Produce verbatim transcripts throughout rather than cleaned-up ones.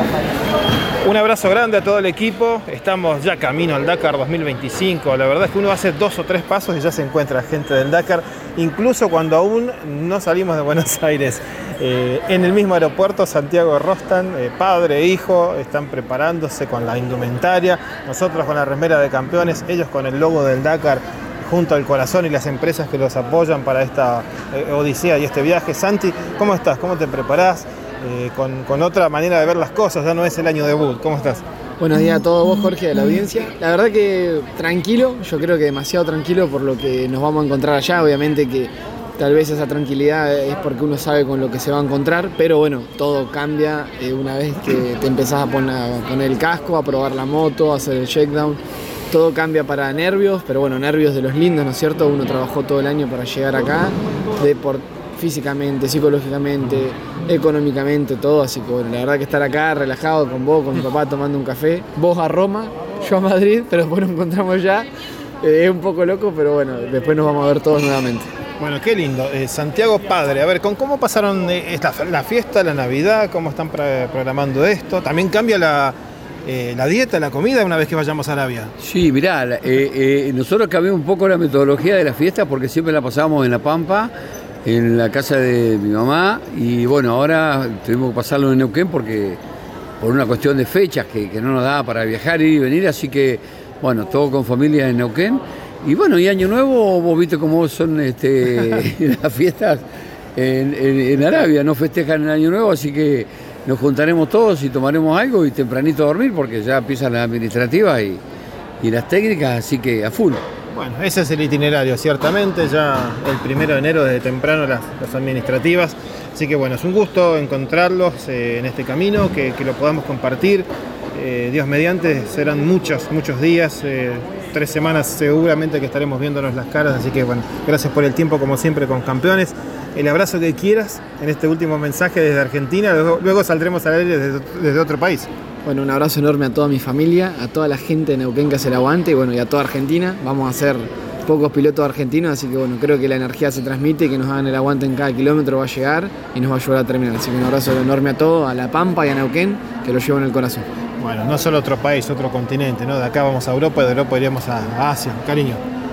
Un abrazo grande a todo el equipo, estamos ya camino al Dakar dos mil veinticinco, la verdad es que uno hace dos o tres pasos y ya se encuentra gente del Dakar, incluso cuando aún no salimos de Buenos Aires. Eh, en el mismo aeropuerto, Santiago Rostan, eh, padre e hijo, están preparándose con la indumentaria, nosotros con la remera de campeones, ellos con el logo del Dakar junto al corazón y las empresas que los apoyan para esta eh, odisea y este viaje. Santi, ¿cómo estás? ¿Cómo te preparás? Eh, con, con otra manera de ver las cosas, ya no es el año debut. ¿Cómo estás? Buenos días a todos vos, Jorge, de la audiencia. La verdad que tranquilo, yo creo que demasiado tranquilo por lo que nos vamos a encontrar allá. Obviamente que tal vez esa tranquilidad es porque uno sabe con lo que se va a encontrar, pero bueno, todo cambia eh, una vez que te empezás a poner, a poner el casco, a probar la moto, a hacer el shakedown. Todo cambia para nervios, pero bueno, nervios de los lindos, ¿no es cierto? Uno trabajó todo el año para llegar acá, de por físicamente, psicológicamente, económicamente, todo, así que bueno, la verdad que estar acá relajado con vos, con mi papá tomando un café, vos a Roma, yo a Madrid, pero después nos encontramos ya, eh, es un poco loco, pero bueno, después nos vamos a ver todos nuevamente. Bueno, qué lindo, eh, Santiago padre, a ver, ¿con cómo pasaron esta, la fiesta, la Navidad, cómo están programando esto? ¿También cambia la, eh, la dieta, la comida una vez que vayamos a Arabia? Sí, mirá, eh, eh, nosotros cambiamos un poco la metodología de la fiesta porque siempre la pasábamos en La Pampa, en la casa de mi mamá, y bueno, ahora tuvimos que pasarlo en Neuquén porque por una cuestión de fechas que, que no nos daba para viajar, ir y venir, así que bueno, todo con familia en Neuquén. Y bueno, y Año Nuevo, vos viste cómo son este, las fiestas en, en, en Arabia, no festejan el Año Nuevo, así que nos juntaremos todos y tomaremos algo y tempranito a dormir porque ya empiezan las administrativas y, y las técnicas, así que a full. Bueno, ese es el itinerario, ciertamente, ya el primero de enero desde temprano las, las administrativas, así que bueno, es un gusto encontrarlos eh, en este camino, que, que lo podamos compartir, eh, Dios mediante, serán muchos, muchos días, eh, tres semanas seguramente que estaremos viéndonos las caras, así que bueno, gracias por el tiempo como siempre con Campeones, el abrazo que quieras en este último mensaje desde Argentina, luego, luego saldremos al aire desde, desde otro país. Bueno, un abrazo enorme a toda mi familia, a toda la gente de Neuquén que hace el aguante y bueno, y a toda Argentina. Vamos a ser pocos pilotos argentinos, así que bueno, creo que la energía se transmite y que nos hagan el aguante en cada kilómetro va a llegar y nos va a ayudar a terminar. Así que un abrazo enorme a todos, a La Pampa y a Neuquén, que lo llevo en el corazón. Bueno, no solo otro país, otro continente, ¿no? De acá vamos a Europa y de Europa iríamos a, a Asia. Cariño.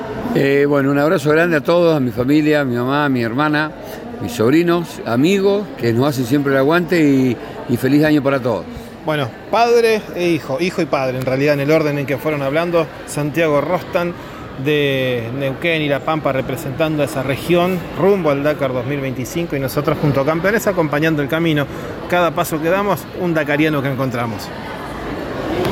Eh, bueno, un abrazo grande a todos, a mi familia, a mi mamá, a mi hermana, mis sobrinos, amigos, que nos hacen siempre el aguante y, y feliz año para todos. Bueno, padre e hijo, hijo y padre, en realidad en el orden en que fueron hablando, Santiago Rostan de Neuquén y La Pampa representando a esa región rumbo al Dakar dos mil veinticinco y nosotros junto a Campeones acompañando el camino. Cada paso que damos, un dakariano que encontramos.